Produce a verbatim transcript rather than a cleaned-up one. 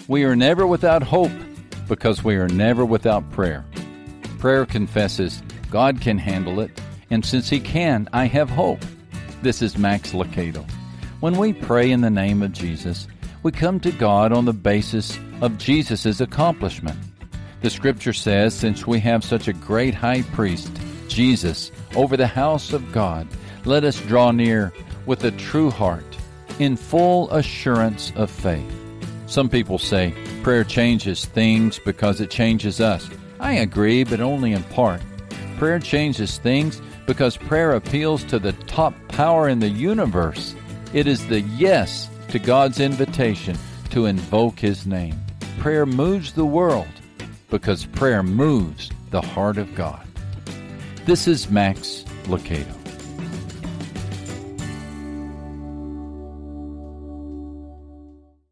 We are never without hope because we are never without prayer. Prayer confesses God can handle it, and since He can, I have hope. This is Max Lucado. When we pray in the name of Jesus, we come to God on the basis of Jesus' accomplishment. The Scripture says, since we have such a great high priest, Jesus, over the house of God, let us draw near with a true heart, in full assurance of faith. Some people say prayer changes things because it changes us. I agree, but only in part. Prayer changes things because prayer appeals to the top power in the universe. It is the yes to God's invitation to invoke His name. Prayer moves the world because prayer moves the heart of God. This is Max Lucado.